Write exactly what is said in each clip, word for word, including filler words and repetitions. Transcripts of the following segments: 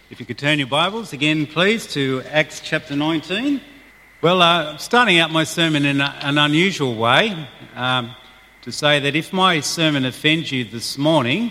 If you could turn your Bibles again, please, to Acts chapter nineteen. Well, uh, I'm starting out my sermon in a, an unusual way, um, to say that if my sermon offends you this morning,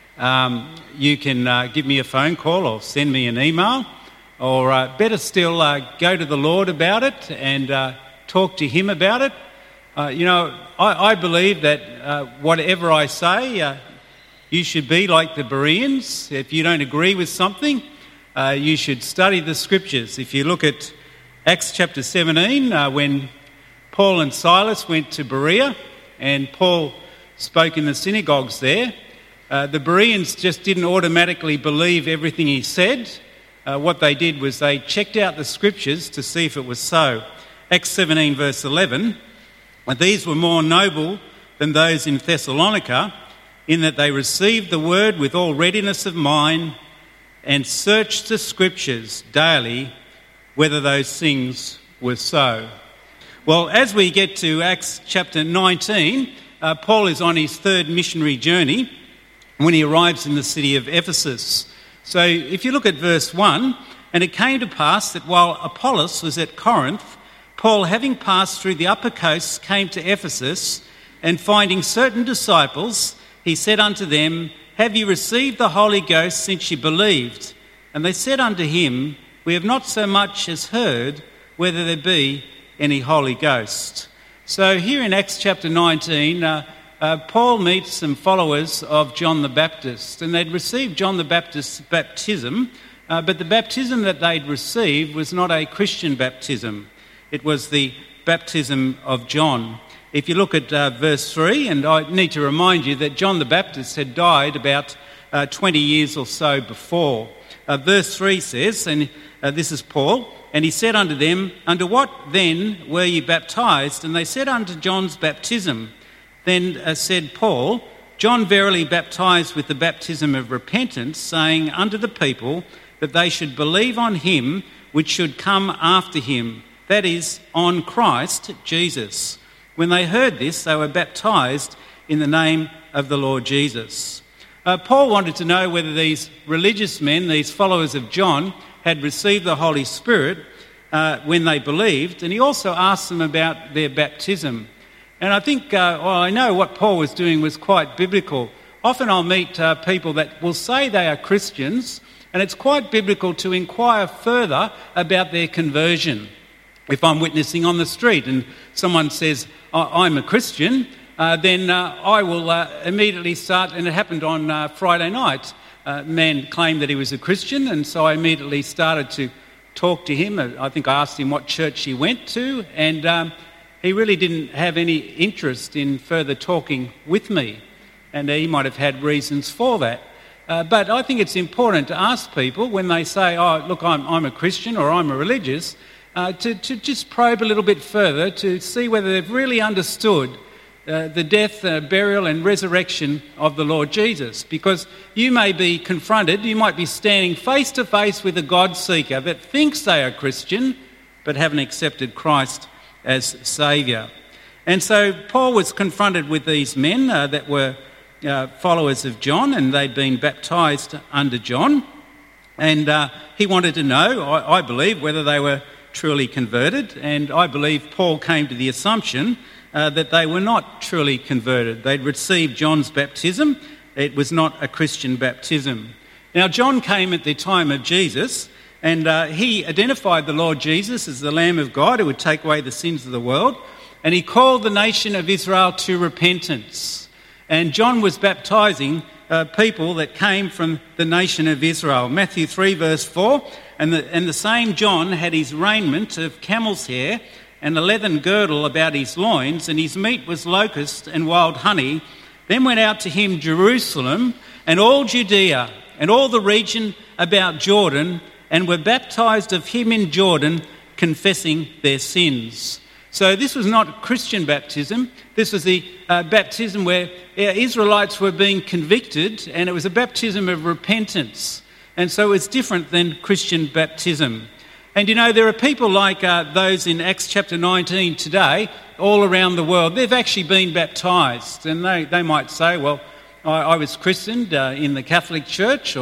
um, you can uh, give me a phone call or send me an email, or uh, better still, uh, go to the Lord about it and uh, talk to Him about it. Uh, you know, I, I believe that uh, whatever I say, uh, you should be like the Bereans. If you don't agree with something, uh, you should study the Scriptures. If you look at Acts chapter seventeen, uh, when Paul and Silas went to Berea and Paul spoke in the synagogues there, uh, the Bereans just didn't automatically believe everything he said. Uh, what they did was they checked out the Scriptures to see if it was so. Acts seventeen verse eleven, and these were more noble than those in Thessalonica, in that they received the word with all readiness of mind and searched the Scriptures daily whether those things were so. Well, as we get to Acts chapter nineteen, uh, Paul is on his third missionary journey when he arrives in the city of Ephesus. So if you look at verse one, and it came to pass that while Apollos was at Corinth, Paul, having passed through the upper coasts, came to Ephesus, and finding certain disciples, he said unto them, Have you received the Holy Ghost since you believed? And they said unto him, We have not so much as heard whether there be any Holy Ghost. So here in Acts chapter nineteen, uh, uh, Paul meets some followers of John the Baptist, and they'd received John the Baptist's baptism, uh, but the baptism that they'd received was not a Christian baptism. It was the baptism of John. If you look at uh, verse three, and I need to remind you that John the Baptist had died about uh, twenty years or so before. Uh, verse three says, and uh, this is Paul, and he said unto them, Unto what then were ye baptized? And they said, Unto John's baptism. Then uh, said Paul, John verily baptized with the baptism of repentance, saying unto the people that they should believe on him which should come after him, that is, on Christ Jesus. When they heard this, they were baptized in the name of the Lord Jesus. Uh, Paul wanted to know whether these religious men, these followers of John, had received the Holy Spirit uh, when they believed, and he also asked them about their baptism. And I think, uh, well, I know what Paul was doing was quite biblical. Often I'll meet uh, people that will say they are Christians, and it's quite biblical to inquire further about their conversion. If I'm witnessing on the street and someone says, I'm a Christian, uh, then uh, I will uh, immediately start, and it happened on uh, Friday night. A man claimed that he was a Christian, and so I immediately started to talk to him. I think I asked him what church he went to, and um, he really didn't have any interest in further talking with me, and he might have had reasons for that. Uh, but I think it's important to ask people when they say, oh, look, I'm, I'm a Christian or I'm a religious, Uh, to, to just probe a little bit further to see whether they've really understood uh, the death, uh, burial and resurrection of the Lord Jesus. Because you may be confronted, you might be standing face to face with a God seeker that thinks they are Christian but haven't accepted Christ as Saviour. And so Paul was confronted with these men uh, that were uh, followers of John, and they'd been baptised under John. And uh, he wanted to know, I, I believe, whether they were truly converted, and I believe Paul came to the assumption uh, that they were not truly converted. They'd received John's baptism. It was not a Christian baptism. Now, John came at the time of Jesus, and uh, he identified the Lord Jesus as the Lamb of God who would take away the sins of the world, and he called the nation of Israel to repentance. And John was baptising uh, people that came from the nation of Israel. Matthew three verse four, And the, and the same John had his raiment of camel's hair and a leathern girdle about his loins, and his meat was locust and wild honey. Then went out to him Jerusalem and all Judea and all the region about Jordan, and were baptized of him in Jordan, confessing their sins. So this was not Christian baptism. This was the uh, baptism where Israelites were being convicted, and it was a baptism of repentance. And so it's different than Christian baptism. And you know, there are people like uh, those in Acts chapter nineteen today, all around the world. They've actually been baptised, and they, they might say, well, I, I was christened uh, in the Catholic Church, or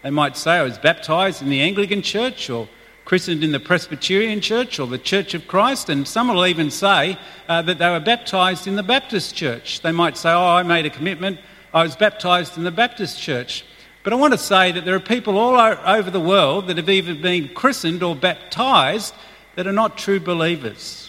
They might say, I was baptised in the Anglican Church, or christened in the Presbyterian Church, or the Church of Christ, and some will even say uh, that they were baptised in the Baptist Church. They might say, oh, I made a commitment, I was baptised in the Baptist Church. But I want to say that there are people all over the world that have either been christened or baptised that are not true believers.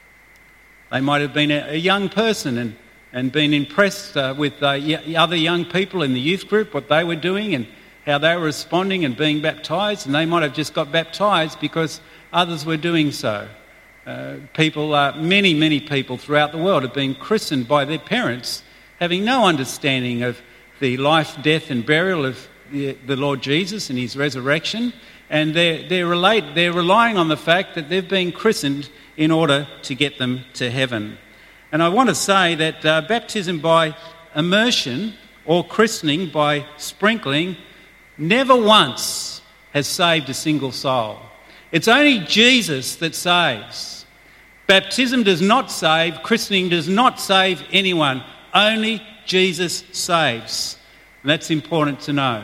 They might have been a, a young person and, and been impressed uh, with uh, y- other young people in the youth group, what they were doing and how they were responding and being baptised, and they might have just got baptised because others were doing so. Uh, people, uh, many, many people throughout the world have been christened by their parents, having no understanding of the life, death and burial of the, the Lord Jesus and his resurrection, and they're, they're, relate, they're relying on the fact that they've been christened in order to get them to heaven. And I want to say that uh, baptism by immersion or christening by sprinkling never once has saved a single soul. It's only Jesus that saves. Baptism does not save, christening does not save anyone. Only Jesus saves. And that's important to know.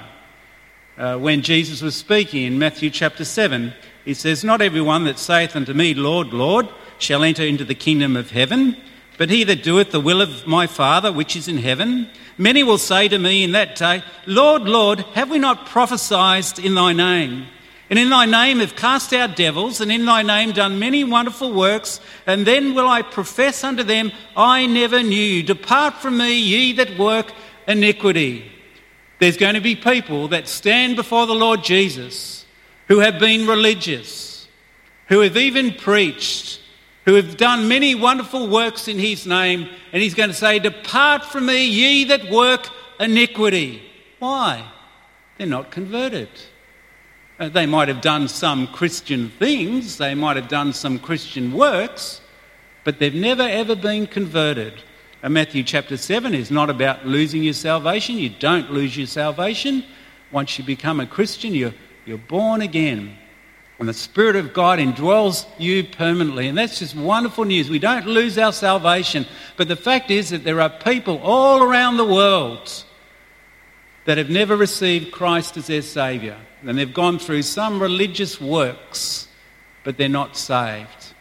Uh, when Jesus was speaking in Matthew chapter seven, he says, not everyone that saith unto me, Lord, Lord, shall enter into the kingdom of heaven, but he that doeth the will of my Father which is in heaven. Many will say to me in that day, Lord, Lord, have we not prophesied in thy name? And in thy name have cast out devils, and in thy name done many wonderful works. And then will I profess unto them, I never knew you. Depart from me, ye that work iniquity. There's going to be people that stand before the Lord Jesus who have been religious, who have even preached, who have done many wonderful works in his name, and he's going to say, depart from me, ye that work iniquity. Why? They're not converted. Uh, they might have done some Christian things, they might have done some Christian works, but they've never ever been converted. And Matthew chapter seven is not about losing your salvation. You don't lose your salvation. Once you become a Christian, you're, you're born again. And the Spirit of God indwells you permanently. And that's just wonderful news. We don't lose our salvation. But the fact is that there are people all around the world that have never received Christ as their Saviour. And they've gone through some religious works, but they're not saved.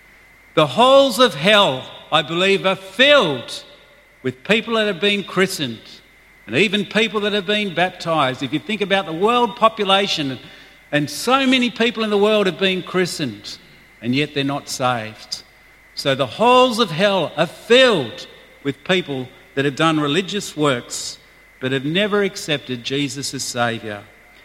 The halls of hell, I believe, are filled with people that have been christened and even people that have been baptised. If you think about the world population, and so many people in the world have been christened, and yet they're not saved. So the halls of hell are filled with people that have done religious works but have never accepted Jesus as Saviour.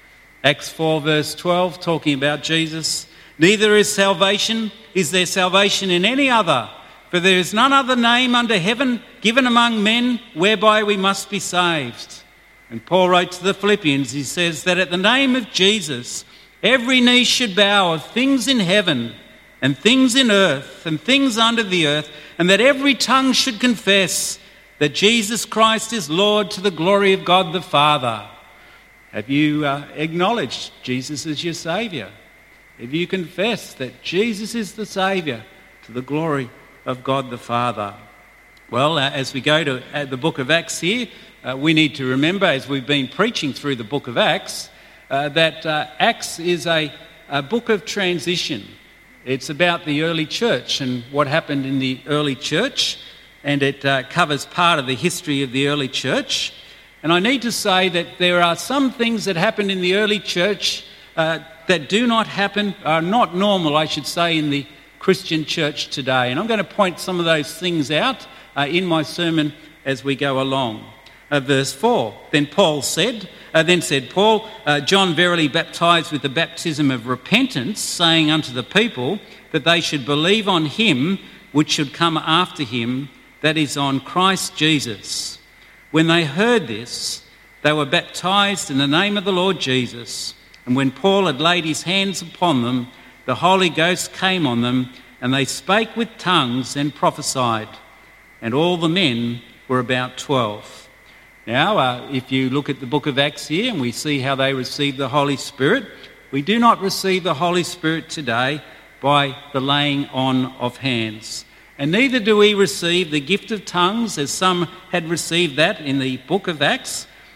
Acts four verse twelve, talking about Jesus, neither is salvation, is there salvation in any other, for there is none other name under heaven given among men whereby we must be saved. And Paul wrote to the Philippians, he says that at the name of Jesus, every knee should bow of things in heaven and things in earth and things under the earth, and that every tongue should confess that Jesus Christ is Lord, to the glory of God the Father. Have you uh, acknowledged Jesus as your Saviour? Have you confessed that Jesus is the Saviour, to the glory of God the Father? Well, uh, as we go to uh, the book of Acts here, uh, we need to remember, as we've been preaching through the book of Acts, uh, that uh, Acts is a, a book of transition. It's about the early church and what happened in the early church, and it uh, covers part of the history of the early church. And I need to say that there are some things that happened in the early church uh, that do not happen, are not normal, I should say, in the Christian church today. And I'm going to point some of those things out uh, in my sermon as we go along. Uh, verse four, then Paul said, uh, then said Paul, uh, John verily baptized with the baptism of repentance, saying unto the people that they should believe on him which should come after him, that is, on Christ Jesus. When they heard this, they were baptized in the name of the Lord Jesus. And when Paul had laid his hands upon them, the Holy Ghost came on them, and they spake with tongues and prophesied. And all the men were about twelve. Now, uh, if you look at the book of Acts here and we see how they received the Holy Spirit, we do not receive the Holy Spirit today by the laying on of hands. And neither do we receive the gift of tongues, as some had received that in the book of Acts.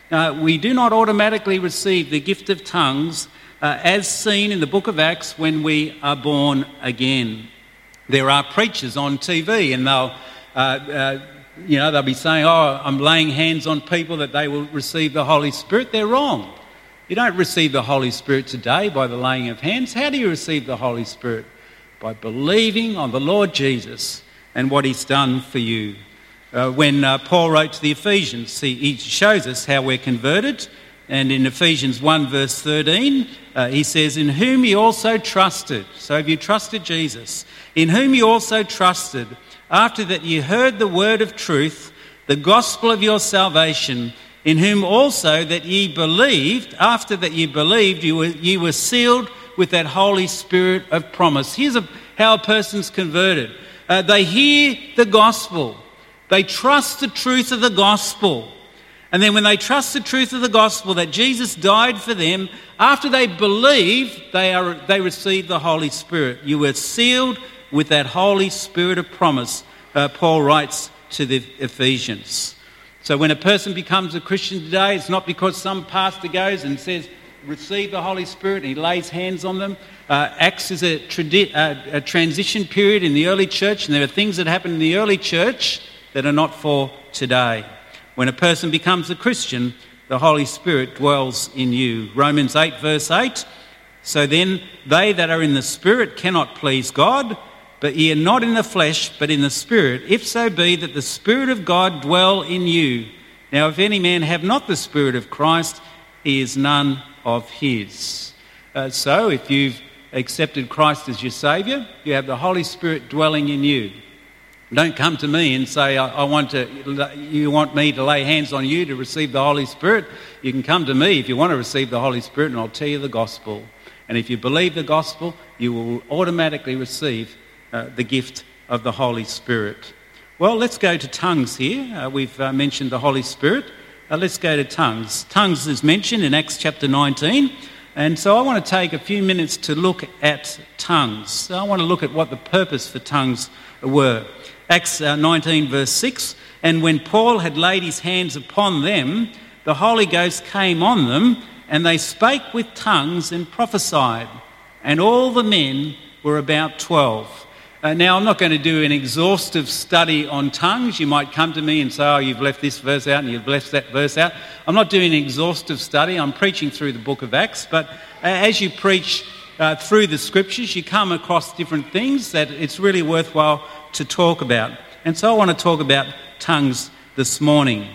Uh, we do not automatically receive the gift of tongues uh, as seen in the book of Acts when we are born again. There are preachers on T V and they'll, uh, uh, you know, they'll be saying, oh, I'm laying hands on people that they will receive the Holy Spirit. They're wrong. You don't receive the Holy Spirit today by the laying of hands. How do you receive the Holy Spirit? By believing on the Lord Jesus and what he's done for you. Uh, when uh, Paul wrote to the Ephesians, he, he shows us how we're converted. And in Ephesians one verse thirteen, uh, he says, in whom you also trusted. So have you trusted Jesus? In whom you also trusted, after that you heard the word of truth, the gospel of your salvation, in whom also that ye believed, after that ye believed, you were, you were sealed with that Holy Spirit of promise. Here's a, how a person's converted. Uh, they hear the gospel. They trust the truth of the gospel. And then when they trust the truth of the gospel that Jesus died for them, after they believe, they are they receive the Holy Spirit. You were sealed with that Holy Spirit of promise, uh, Paul writes to the Ephesians. So when a person becomes a Christian today, it's not because some pastor goes and says, receive the Holy Spirit, and he lays hands on them. Uh, Acts is a, tradi- a, a transition period in the early church, and there are things that happen in the early church that are not for today. When a person becomes a Christian, the Holy Spirit dwells in you. Romans eight verse eight, so then they that are in the Spirit cannot please God, but ye are not in the flesh, but in the Spirit, if so be that the Spirit of God dwell in you. Now if any man have not the Spirit of Christ, he is none of his. Uh, so if you've accepted Christ as your Saviour, you have the Holy Spirit dwelling in you. Don't come to me and say, I, I want to. You want me to lay hands on you to receive the Holy Spirit? You can come to me if you want to receive the Holy Spirit, and I'll tell you the gospel. And if you believe the gospel, you will automatically receive uh, the gift of the Holy Spirit. Well, let's go to tongues here. Uh, we've uh, mentioned the Holy Spirit. Uh, let's go to tongues. Tongues is mentioned in Acts chapter nineteen. And so I want to take a few minutes to look at tongues. So I want to look at what the purpose for tongues were. Acts nineteen verse six, and when Paul had laid his hands upon them, the Holy Ghost came on them, and they spake with tongues and prophesied. And all the men were about twelve. Uh, now, I'm not going to do an exhaustive study on tongues. You might come to me and say, oh, you've left this verse out and you've left that verse out. I'm not doing an exhaustive study. I'm preaching through the book of Acts. But uh, as you preach uh, through the scriptures, you come across different things that it's really worthwhile to talk about. And so I want to talk about tongues this morning.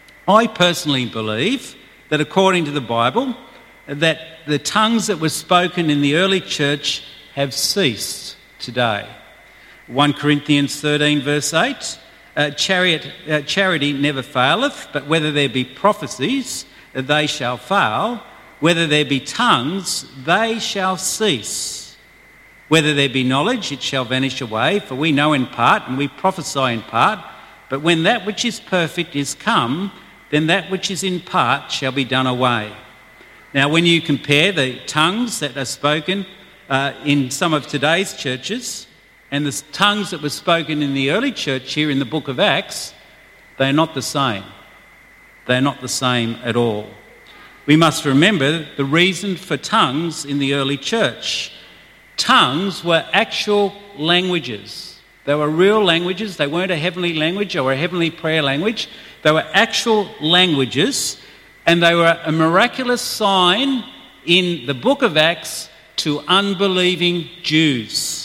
I personally believe that according to the Bible, that the tongues that were spoken in the early church have ceased today. First Corinthians thirteen verse eight, uh, chariot, uh, charity never faileth, but whether there be prophecies, they shall fail. Whether there be tongues, they shall cease. Whether there be knowledge, it shall vanish away, for we know in part and we prophesy in part. But when that which is perfect is come, then that which is in part shall be done away. Now, when you compare the tongues that are spoken uh, in some of today's churches and the tongues that were spoken in the early church here in the book of Acts, they're not the same. They're not the same at all. We must remember the reason for tongues in the early church. Tongues were actual languages. They were real languages. They weren't a heavenly language or a heavenly prayer language. They were actual languages, and they were a miraculous sign in the book of Acts to unbelieving Jews.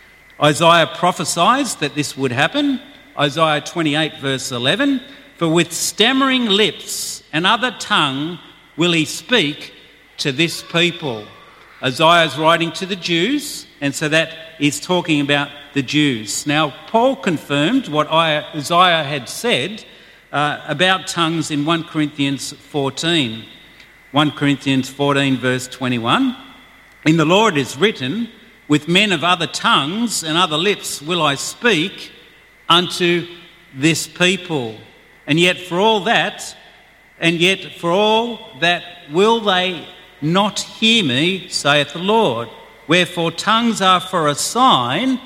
Isaiah prophesies that this would happen. Isaiah twenty-eight verse eleven, for with stammering lips and other tongue will he speak to this people. Isaiah is writing to the Jews, and so that is talking about the Jews. Now, Paul confirmed what Isaiah had said uh, about tongues in First Corinthians fourteen. First Corinthians fourteen verse twenty-one, in the law it is written, with men of other tongues and other lips will I speak unto this people. And yet for all that, and yet for all that will they not hear me, saith the Lord. Wherefore tongues are for a sign,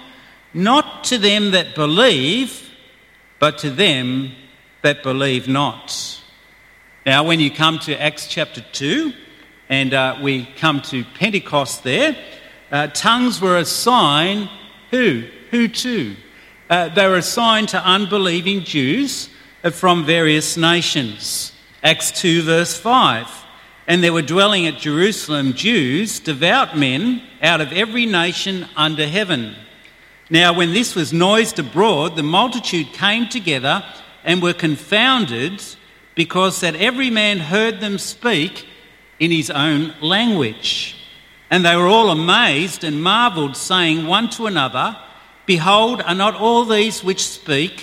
not to them that believe, but to them that believe not. Now, when you come to Acts chapter two, and uh, we come to Pentecost there, uh, tongues were a sign, who? Who to? Uh, they were assigned to unbelieving Jews from various nations. Acts two verse five. And there were dwelling at Jerusalem Jews, devout men, out of every nation under heaven. Now when this was noised abroad, the multitude came together and were confounded, because that every man heard them speak in his own language. And they were all amazed and marvelled, saying one to another, Behold, are not all these which speak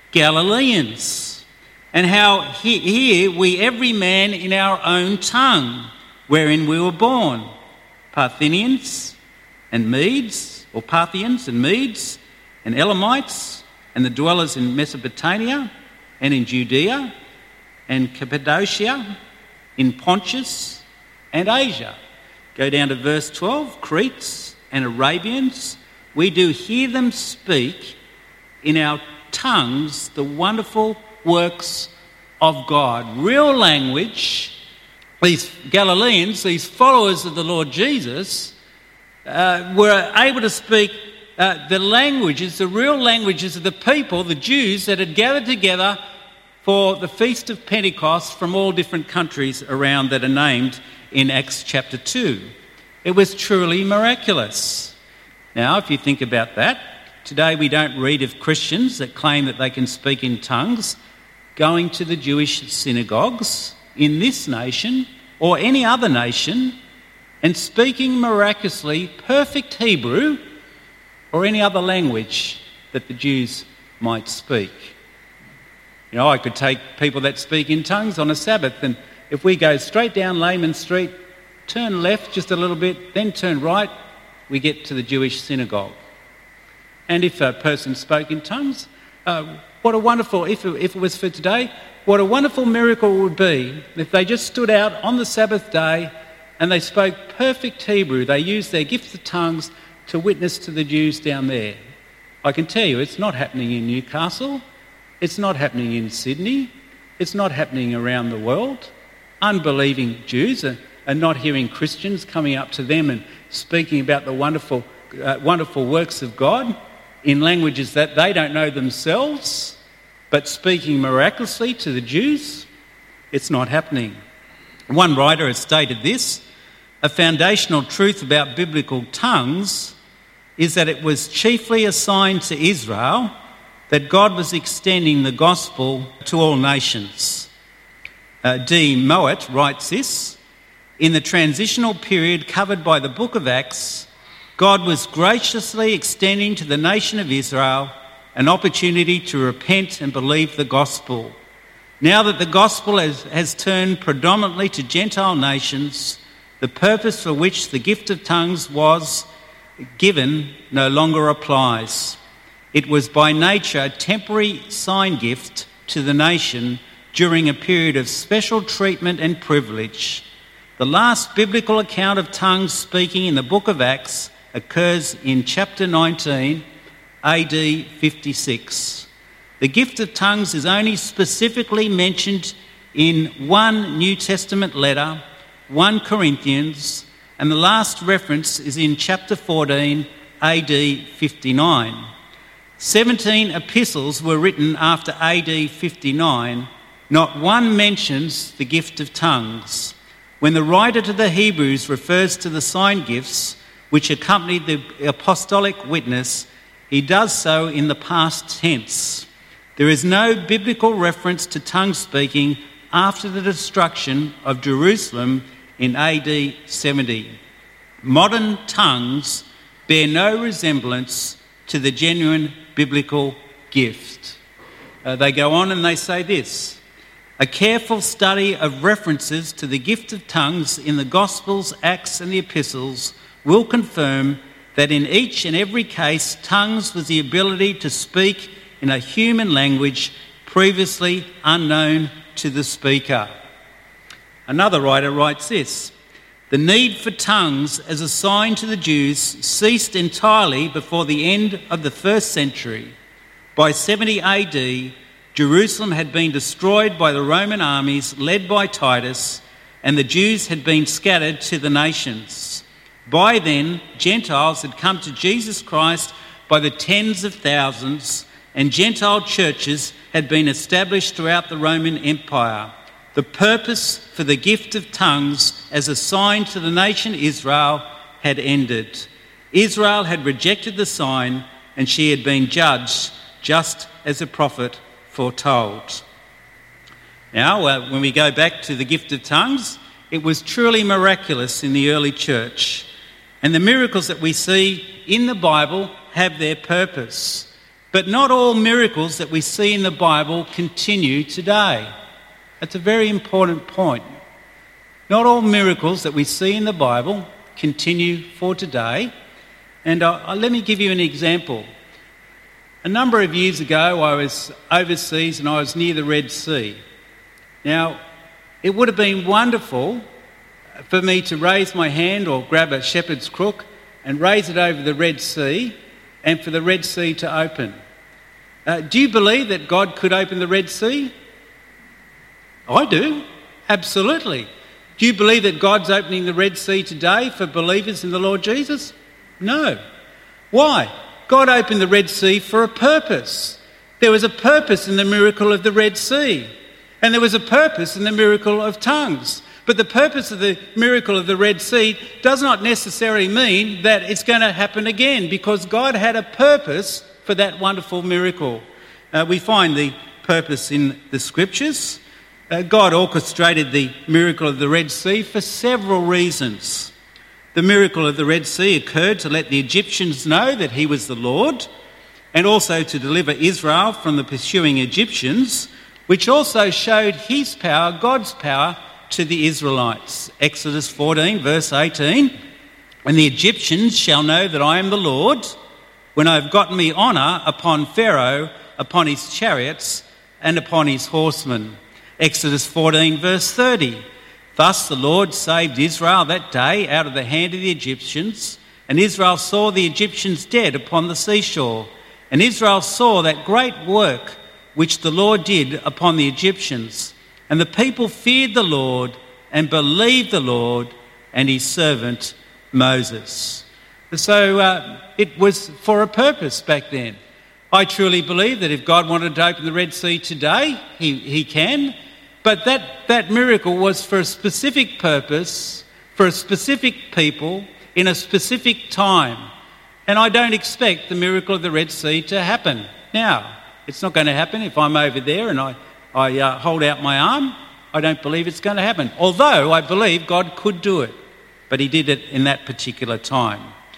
Galileans? And how he- here we every man in our own tongue, wherein we were born, Parthians and Medes, or Parthians and Medes, and Elamites, and the dwellers in Mesopotamia, and in Judea, and Cappadocia, in Pontus, and Asia. Go down to verse twelve, Cretes and Arabians, we do hear them speak in our tongues the wonderful works of God. Real language. These Galileans, these followers of the Lord Jesus, uh, were able to speak uh, the languages, the real languages of the people, the Jews that had gathered together for the Feast of Pentecost from all different countries around that are named in Acts chapter two. It was truly miraculous. Now, if you think about that, today we don't read of Christians that claim that they can speak in tongues going to the Jewish synagogues in this nation or any other nation and speaking miraculously perfect Hebrew or any other language that the Jews might speak. You know, I could take people that speak in tongues on a Sabbath, and if we go straight down Layman Street, turn left just a little bit, then turn right, we get to the Jewish synagogue. And if a person spoke in tongues, uh, what a wonderful, if it, if it was for today, what a wonderful miracle it would be if they just stood out on the Sabbath day and they spoke perfect Hebrew. They used their gift of tongues to witness to the Jews down there. I can tell you it's not happening in Newcastle. It's not happening in Sydney. It's not happening around the world. Unbelieving Jews are, are not hearing Christians coming up to them and speaking about the wonderful, uh, wonderful works of God in languages that they don't know themselves, but speaking miraculously to the Jews. It's not happening. One writer has stated this: a foundational truth about biblical tongues is that it was chiefly assigned to Israel, that God was extending the gospel to all nations. Uh, D. Mowat writes this: in the transitional period covered by the book of Acts, God was graciously extending to the nation of Israel an opportunity to repent and believe the gospel. Now that the gospel has, has turned predominantly to Gentile nations, the purpose for which the gift of tongues was given no longer applies. It was by nature a temporary sign gift to the nation during a period of special treatment and privilege. The last biblical account of tongues speaking in the book of Acts occurs in chapter nineteen, A D fifty-six. The gift of tongues is only specifically mentioned in one New Testament letter, First Corinthians, and the last reference is in chapter fourteen, A D fifty-nine. Seventeen epistles were written after A D fifty-nine. Not one mentions the gift of tongues. When the writer to the Hebrews refers to the sign gifts which accompanied the apostolic witness, he does so in the past tense. There is no biblical reference to tongue speaking after the destruction of Jerusalem in A D seventy. Modern tongues bear no resemblance to the genuine biblical gift. Uh, they go on and they say this: a careful study of references to the gift of tongues in the Gospels, Acts and the Epistles will confirm that in each and every case, tongues was the ability to speak in a human language previously unknown to the speaker. Another writer writes this: the need for tongues as a sign to the Jews ceased entirely before the end of the first century. By seventy A D, Jerusalem had been destroyed by the Roman armies led by Titus, and the Jews had been scattered to the nations. By then, Gentiles had come to Jesus Christ by the tens of thousands, and Gentile churches had been established throughout the Roman Empire. The purpose for the gift of tongues as a sign to the nation Israel had ended. Israel had rejected the sign, and she had been judged just as the prophet foretold. Now, uh, when we go back to the gift of tongues, it was truly miraculous in the early church. And the miracles that we see in the Bible have their purpose. But not all miracles that we see in the Bible continue today. That's a very important point. Not all miracles that we see in the Bible continue for today. And uh, let me give you an example. A number of years ago, I was overseas and I was near the Red Sea. Now, it would have been wonderful for me to raise my hand or grab a shepherd's crook and raise it over the Red Sea and for the Red Sea to open. Uh, do you believe that God could open the Red Sea? I do, absolutely. Do you believe that God's opening the Red Sea today for believers in the Lord Jesus? No. Why? God opened the Red Sea for a purpose. There was a purpose in the miracle of the Red Sea, and there was a purpose in the miracle of tongues. But the purpose of the miracle of the Red Sea does not necessarily mean that it's going to happen again, because God had a purpose for that wonderful miracle. Uh, we find the purpose in the Scriptures. Uh, God orchestrated the miracle of the Red Sea for several reasons. The miracle of the Red Sea occurred to let the Egyptians know that he was the Lord, and also to deliver Israel from the pursuing Egyptians, which also showed his power, God's power, to the Israelites. Exodus fourteen, verse eighteen, "And the Egyptians shall know that I am the Lord, when I have gotten me honour upon Pharaoh, upon his chariots, and upon his horsemen." Exodus fourteen, verse thirty, "Thus the Lord saved Israel that day out of the hand of the Egyptians, and Israel saw the Egyptians dead upon the seashore. And Israel saw that great work which the Lord did upon the Egyptians. And the people feared the Lord and believed the Lord and his servant Moses." So uh, it was for a purpose back then. I truly believe that if God wanted to open the Red Sea today, he, he can. But that, that miracle was for a specific purpose, for a specific people, in a specific time. And I don't expect the miracle of the Red Sea to happen now. It's not going to happen if I'm over there and I, I uh, hold out my arm. I don't believe it's going to happen. Although I believe God could do it, but he did it in that particular time.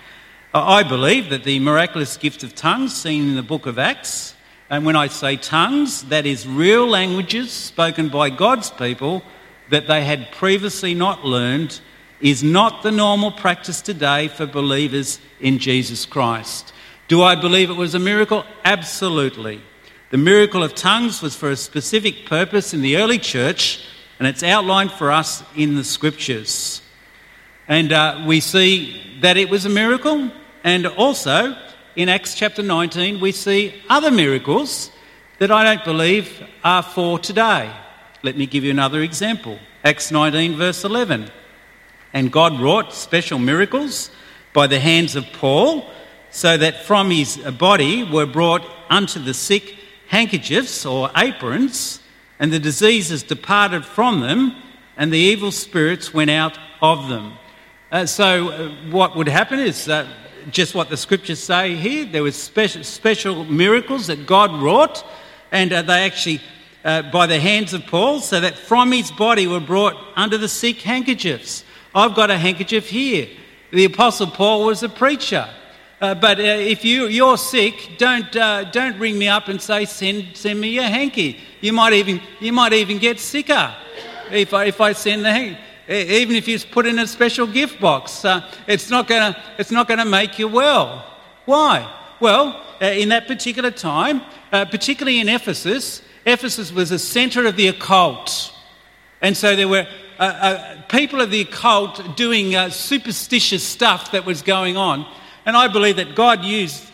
I believe that the miraculous gift of tongues seen in the book of Acts, and when I say tongues, that is real languages spoken by God's people that they had previously not learned, is not the normal practice today for believers in Jesus Christ. Do I believe it was a miracle? Absolutely. The miracle of tongues was for a specific purpose in the early church, and it's outlined for us in the Scriptures. And uh, we see that it was a miracle, and also in Acts chapter nineteen we see other miracles that I don't believe are for today. Let me give you another example. Acts nineteen verse eleven. "And God wrought special miracles by the hands of Paul, so that from his body were brought unto the sick handkerchiefs or aprons, and the diseases departed from them, and the evil spirits went out of them." Uh, so uh, what would happen is uh, just what the Scriptures say here. There was special, special miracles that God wrought, and uh, they actually, uh, by the hands of Paul, so that from his body were brought unto the sick handkerchiefs. I've got a handkerchief here. The Apostle Paul was a preacher. Uh, but uh, if you, you're sick, don't uh, don't ring me up and say, send send me your hanky. You might even you might even get sicker if I, if I send the hanky. Even if you put in a special gift box, uh, it's not gonna it's not gonna make you well. Why? Well, uh, in that particular time, uh, particularly in Ephesus, Ephesus was a centre of the occult, and so there were uh, uh, people of the occult doing uh, superstitious stuff that was going on. And I believe that God used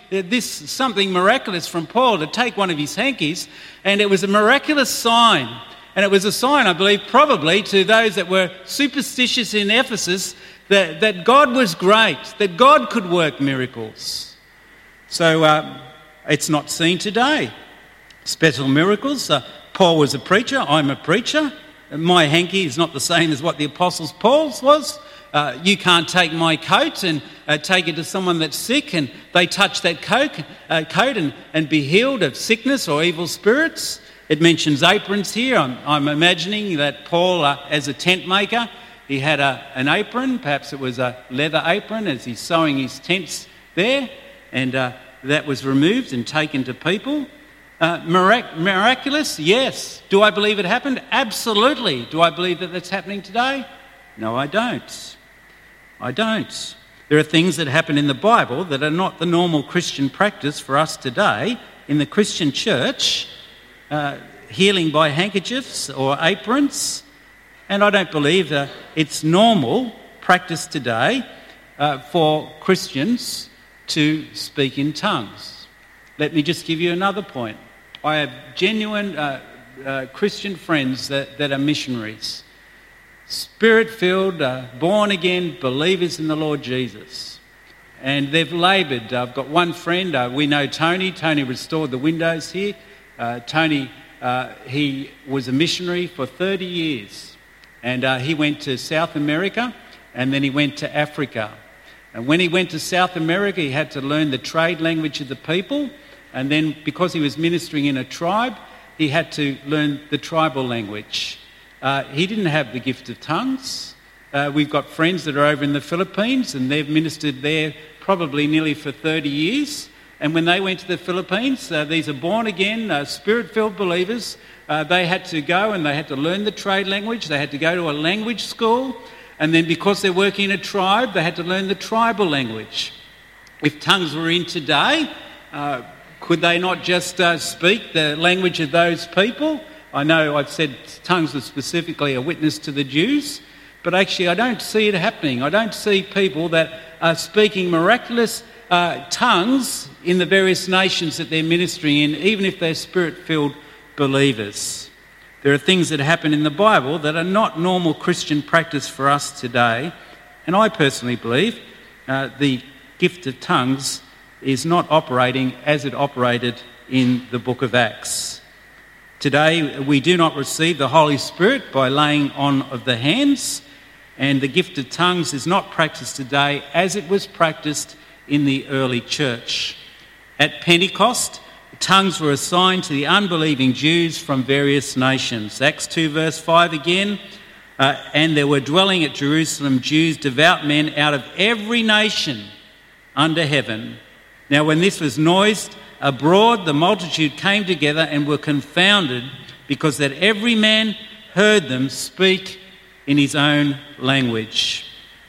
this something miraculous from Paul to take one of his hankies, and it was a miraculous sign. And it was a sign, I believe, probably to those that were superstitious in Ephesus, that, that God was great, that God could work miracles. So uh, it's not seen today. Special miracles. Uh, Paul was a preacher, I'm a preacher. My hanky is not the same as what the Apostle Paul's was. Uh, you can't take my coat and uh, take it to someone that's sick and they touch that coat, uh, coat and, and be healed of sickness or evil spirits. It mentions aprons here. I'm, I'm imagining that Paul, uh, as a tent maker, he had a, an apron. Perhaps it was a leather apron as he's sewing his tents there, and uh, that was removed and taken to people. Uh, mirac- miraculous? Yes. Do I believe it happened? Absolutely. Do I believe that that's happening today? No, I don't. I don't. There are things that happen in the Bible that are not the normal Christian practice for us today in the Christian church. Uh, healing by handkerchiefs or aprons, and I don't believe uh, it's normal practice today uh, for Christians to speak in tongues. Let me just give you another point. I have genuine uh, uh, Christian friends that, that are missionaries, Spirit-filled, uh, born-again believers in the Lord Jesus, and they've laboured. I've got one friend, uh, we know Tony. Tony restored the windows here. Uh, Tony, uh, he was a missionary for thirty years, and uh, he went to South America and then he went to Africa. And when he went to South America, he had to learn the trade language of the people, and then because he was ministering in a tribe, he had to learn the tribal language. Uh, he didn't have the gift of tongues. Uh, we've got friends that are over in the Philippines and they've ministered there probably nearly for thirty years. And when they went to the Philippines, uh, these are born-again, uh, Spirit-filled believers. Uh, they had to go and they had to learn the trade language. They had to go to a language school. And then because they're working in a tribe, they had to learn the tribal language. If tongues were in today, uh, could they not just uh, speak the language of those people? I know I've said tongues are specifically a witness to the Jews, but actually I don't see it happening. I don't see people that are speaking miraculous Uh, tongues in the various nations that they're ministering in, even if they're Spirit-filled believers. There are things that happen in the Bible that are not normal Christian practice for us today, and I personally believe uh, the gift of tongues is not operating as it operated in the book of Acts. Today we do not receive the Holy Spirit by laying on of the hands, and the gift of tongues is not practiced today as it was practiced in the early church. At Pentecost, tongues were assigned to the unbelieving Jews from various nations. Acts two verse five again, uh, and there were dwelling at Jerusalem Jews, devout men out of every nation under heaven. Now when this was noised abroad, the multitude came together and were confounded, because that every man heard them speak in his own language.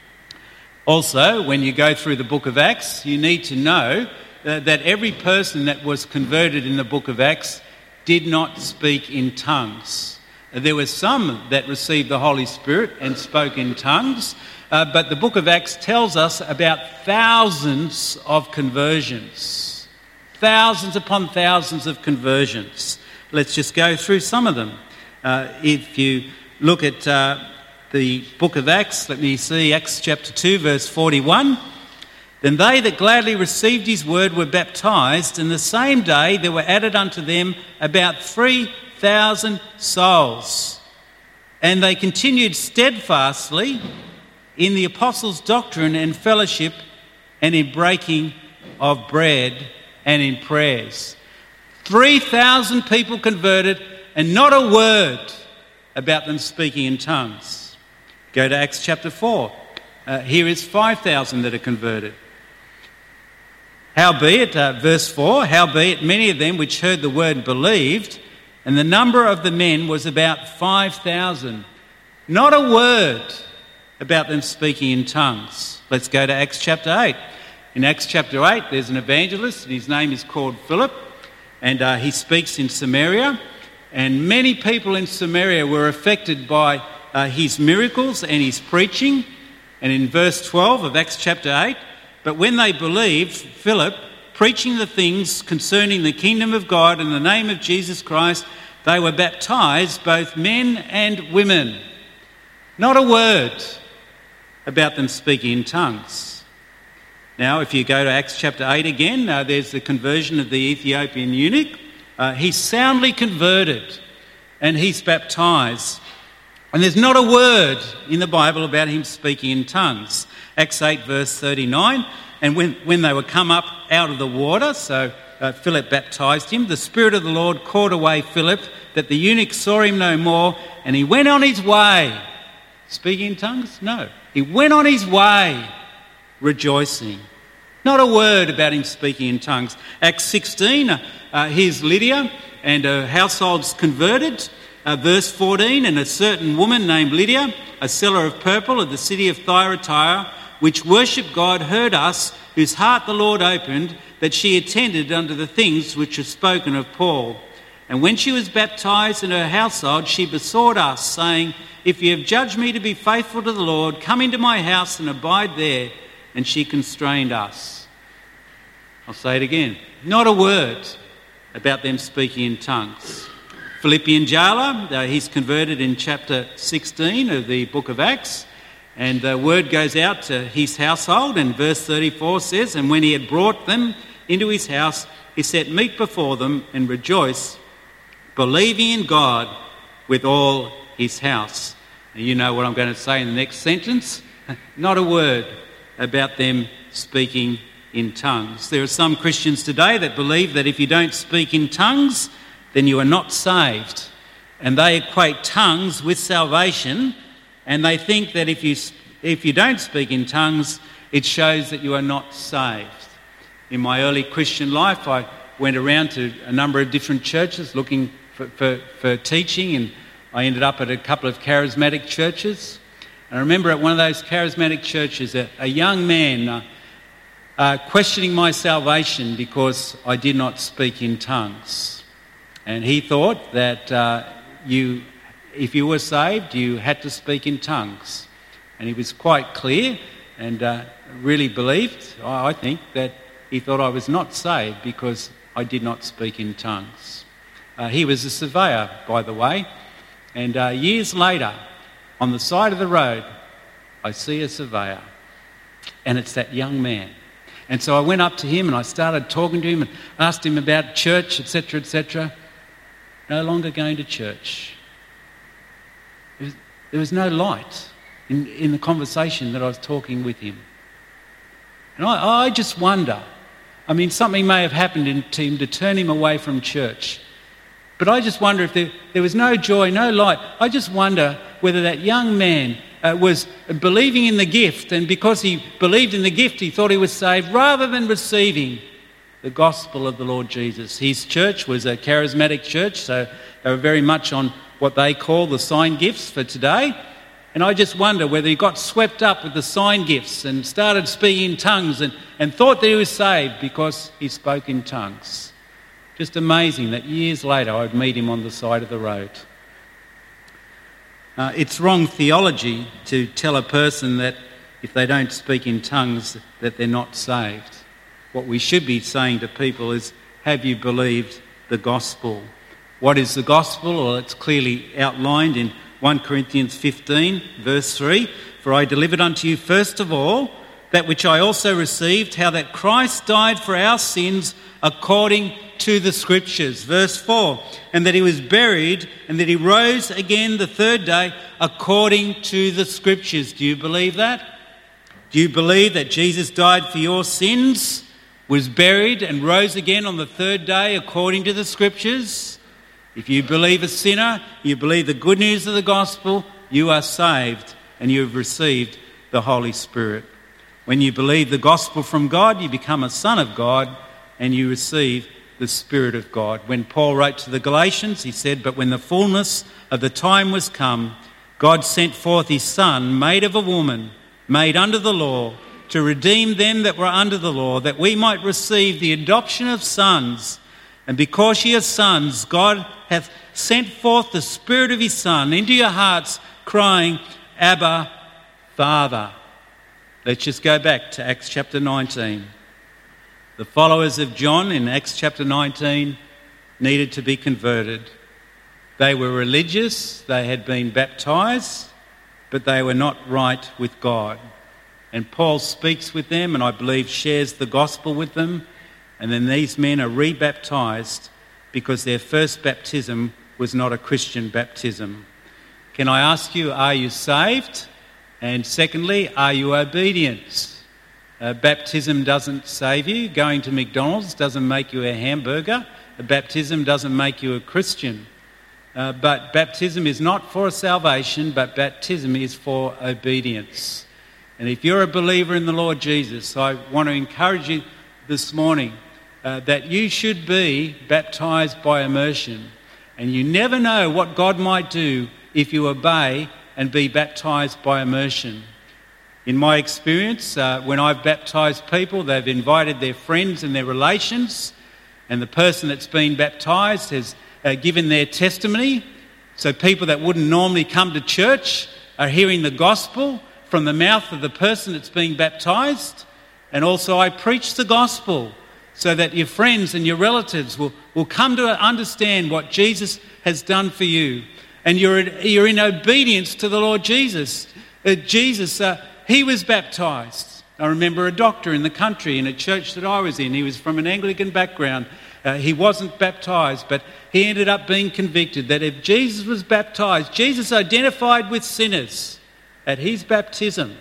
Also, when you go through the book of Acts, you need to know uh, that every person that was converted in the book of Acts did not speak in tongues. Uh, there were some that received the Holy Spirit and spoke in tongues, uh, but the book of Acts tells us about thousands of conversions. Thousands upon thousands of conversions. Let's just go through some of them. Uh, if you look at Uh, the book of Acts, let me see, Acts chapter two, verse forty-one. Then they that gladly received his word were baptized, and the same day there were added unto them about three thousand souls. And they continued steadfastly in the apostles' doctrine and fellowship, and in breaking of bread and in prayers. three thousand people converted, and not a word about them speaking in tongues. Go to Acts chapter four. Uh, here is five thousand that are converted. Howbeit, uh, verse four, howbeit many of them which heard the word believed, and the number of the men was about five thousand. Not a word about them speaking in tongues. Let's go to Acts chapter eight. In Acts chapter eight, there's an evangelist, and his name is called Philip, and uh, he speaks in Samaria, and many people in Samaria were affected by Uh, his miracles and his preaching. And in verse twelve of Acts chapter eight, but when they believed Philip preaching the things concerning the kingdom of God in the name of Jesus Christ, they were baptized, both men and women. Not a word about them speaking in tongues. Now, if you go to Acts chapter eight again, uh, there's the conversion of the Ethiopian eunuch. Uh, he's soundly converted and he's baptised. And there's not a word in the Bible about him speaking in tongues. Acts eight verse thirty-nine, and when, when they were come up out of the water, so uh, Philip baptised him, the Spirit of the Lord caught away Philip, that the eunuch saw him no more, and he went on his way. Speaking in tongues? No. He went on his way rejoicing. Not a word about him speaking in tongues. Acts sixteen, uh, uh, here's Lydia and her household's converted. Uh, verse fourteen, and a certain woman named Lydia, a seller of purple of the city of Thyatira, which worshipped God, heard us, whose heart the Lord opened, that she attended unto the things which were spoken of Paul. And when she was baptized in her household, she besought us, saying, if you have judged me to be faithful to the Lord, come into my house and abide there. And she constrained us. I'll say it again. Not a word about them speaking in tongues. Philippian jailer, uh, he's converted in chapter sixteen of the book of Acts. And the word goes out to his household, and verse thirty-four says, and when he had brought them into his house, he set meat before them and rejoiced, believing in God with all his house. And you know what I'm going to say in the next sentence. Not a word about them speaking in tongues. There are some Christians today that believe that if you don't speak in tongues, then you are not saved. And they equate tongues with salvation, and they think that if you if you don't speak in tongues, it shows that you are not saved. In my early Christian life, I went around to a number of different churches looking for, for, for teaching, and I ended up at a couple of charismatic churches. And I remember at one of those charismatic churches, a, a young man uh, uh, questioning my salvation because I did not speak in tongues. And he thought that uh, you, if you were saved, you had to speak in tongues. And he was quite clear and uh, really believed, I think, that he thought I was not saved because I did not speak in tongues. Uh, he was a surveyor, by the way. And uh, years later, on the side of the road, I see a surveyor, and it's that young man. And so I went up to him and I started talking to him and asked him about church, et cetera, et cetera. No longer going to church. There was, there was no light in, in the conversation that I was talking with him. And I, I just wonder, I mean, something may have happened in, to him to turn him away from church. But I just wonder if there, there was no joy, no light. I just wonder whether that young man uh, was believing in the gift, and because he believed in the gift, he thought he was saved, rather than receiving the gospel of the Lord Jesus. His church was a charismatic church, so they were very much on what they call the sign gifts for today. And I just wonder whether he got swept up with the sign gifts and started speaking in tongues and, and thought that he was saved because he spoke in tongues. Just amazing that years later I'd meet him on the side of the road. Uh, it's wrong theology to tell a person that if they don't speak in tongues that they're not saved. What we should be saying to people is, have you believed the gospel? What is the gospel? Well, it's clearly outlined in First Corinthians fifteen, verse three. For I delivered unto you first of all that which I also received, how that Christ died for our sins according to the Scriptures. Verse four, and that he was buried and that he rose again the third day according to the Scriptures. Do you believe that? Do you believe that Jesus died for your sins, was buried and rose again on the third day according to the Scriptures? If you believe a sinner, you believe the good news of the gospel, you are saved and you have received the Holy Spirit. When you believe the gospel from God, you become a son of God and you receive the Spirit of God. When Paul wrote to the Galatians, he said, but when the fullness of the time was come, God sent forth his Son, made of a woman, made under the law, to redeem them that were under the law, that we might receive the adoption of sons. And because ye are sons, God hath sent forth the Spirit of his Son into your hearts, crying, Abba, Father. Let's just go back to Acts chapter nineteen. The followers of John in Acts chapter nineteen needed to be converted. They were religious, they had been baptised, but they were not right with God. And Paul speaks with them and I believe shares the gospel with them. And then these men are rebaptised because their first baptism was not a Christian baptism. Can I ask you, are you saved? And secondly, are you obedient? Uh, baptism doesn't save you. Going to McDonald's doesn't make you a hamburger. A baptism doesn't make you a Christian. Uh, but baptism is not for salvation, but baptism is for obedience. And if you're a believer in the Lord Jesus, I want to encourage you this morning uh, that you should be baptised by immersion. And you never know what God might do if you obey and be baptised by immersion. In my experience, uh, when I've baptised people, they've invited their friends and their relations, and the person that's been baptised has uh, given their testimony. So people that wouldn't normally come to church are hearing the gospel from the mouth of the person that's being baptised. And also I preach the gospel so that your friends and your relatives will, will come to understand what Jesus has done for you. And you're, you're in obedience to the Lord Jesus. Uh, Jesus... Uh, He was baptised. I remember a doctor in the country in a church that I was in. He was from an Anglican background. Uh, he wasn't baptised, but he ended up being convicted that if Jesus was baptised, Jesus identified with sinners at his baptism.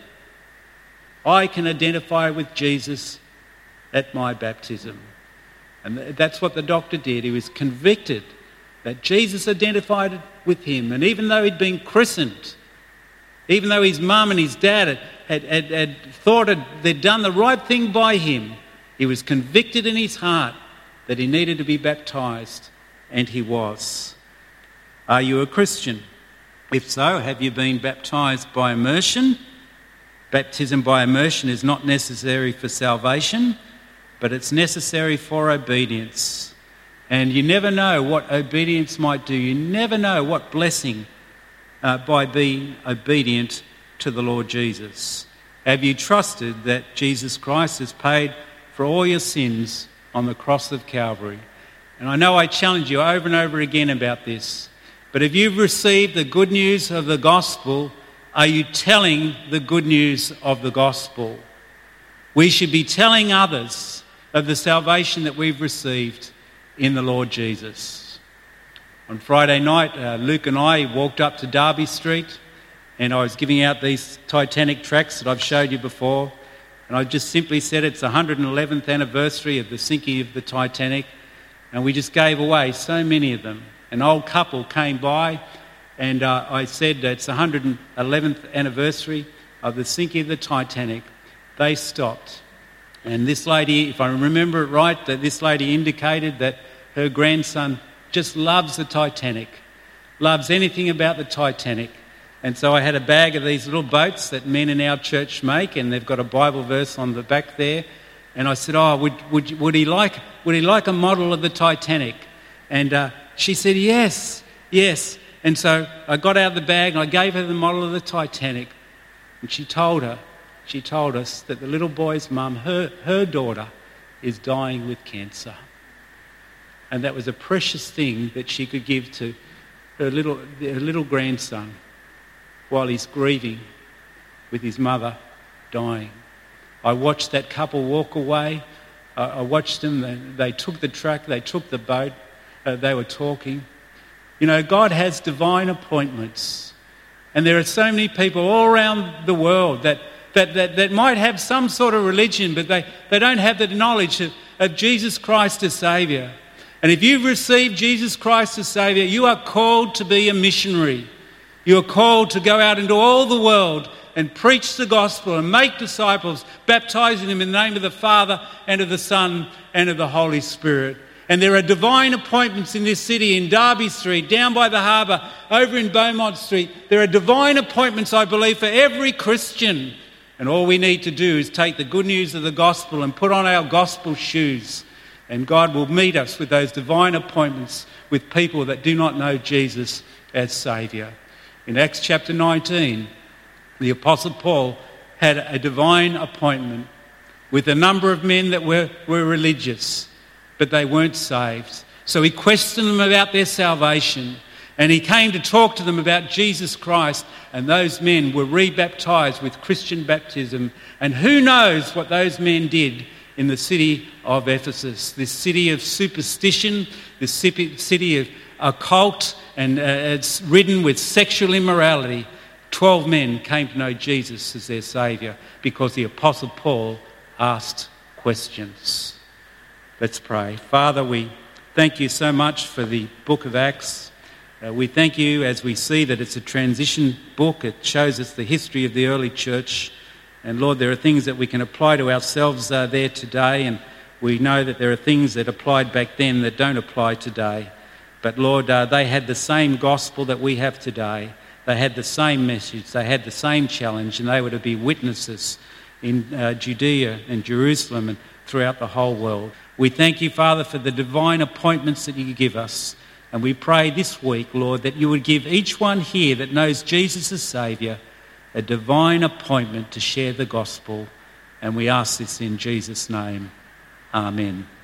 I can identify with Jesus at my baptism. And that's what the doctor did. He was convicted that Jesus identified with him. And even though he'd been christened, even though his mum and his dad had, had, had thought had, they'd done the right thing by him, he was convicted in his heart that he needed to be baptised, and he was. Are you a Christian? If so, have you been baptised by immersion? Baptism by immersion is not necessary for salvation, but it's necessary for obedience. And you never know what obedience might do. You never know what blessing Uh, by being obedient to the Lord Jesus. Have you trusted that Jesus Christ has paid for all your sins on the cross of Calvary? And I know I challenge you over and over again about this, but if you've received the good news of the gospel, are you telling the good news of the gospel? We should be telling others of the salvation that we've received in the Lord Jesus. On Friday night, uh, Luke and I walked up to Derby Street, and I was giving out these Titanic tracts that I've showed you before, and I just simply said it's the one hundred eleventh anniversary of the sinking of the Titanic, and we just gave away so many of them. An old couple came by, and uh, I said it's the one hundred eleventh anniversary of the sinking of the Titanic. They stopped, and this lady, if I remember it right, that this lady indicated that her grandson just loves the Titanic, loves anything about the Titanic. And so I had a bag of these little boats that men in our church make, and they've got a Bible verse on the back there. And I said, oh, would would, would he like would he like a model of the Titanic? And uh, she said, yes, yes. And so I got out of the bag and I gave her the model of the Titanic. And she told her, she told us that the little boy's mum, her, her daughter, is dying with cancer. And that was a precious thing that she could give to her little, her little grandson while he's grieving with his mother dying. I watched that couple walk away. I, I watched them. They, they took the truck. They took the boat. Uh, they were talking. You know, God has divine appointments. And there are so many people all around the world that, that, that, that might have some sort of religion, but they, they don't have the knowledge of, of Jesus Christ as Saviour. And if you've received Jesus Christ as Saviour, you are called to be a missionary. You are called to go out into all the world and preach the gospel and make disciples, baptising them in the name of the Father and of the Son and of the Holy Spirit. And there are divine appointments in this city, in Derby Street, down by the harbour, over in Beaumont Street. There are divine appointments, I believe, for every Christian. And all we need to do is take the good news of the gospel and put on our gospel shoes. And God will meet us with those divine appointments with people that do not know Jesus as Saviour. In Acts chapter nineteen, the Apostle Paul had a divine appointment. with a number of men that were, were religious, but they weren't saved. So he questioned them about their salvation, and he came to talk to them about Jesus Christ, and those men were rebaptised with Christian baptism. And who knows what those men did in the city of Ephesus, this city of superstition, this city of occult, and uh, it's ridden with sexual immorality. Twelve men came to know Jesus as their saviour because the Apostle Paul asked questions. Let's pray. Father, we thank you so much for the book of Acts. Uh, we thank you as we see that it's a transition book. It shows us the history of the early church. And Lord, there are things that we can apply to ourselves uh, there today, and we know that there are things that applied back then that don't apply today. But Lord, uh, they had the same gospel that we have today. They had the same message. They had the same challenge, and they were to be witnesses in uh, Judea and Jerusalem and throughout the whole world. We thank you, Father, for the divine appointments that you give us. And we pray this week, Lord, that you would give each one here that knows Jesus as Saviour a divine appointment to share the gospel. And we ask this in Jesus' name. Amen.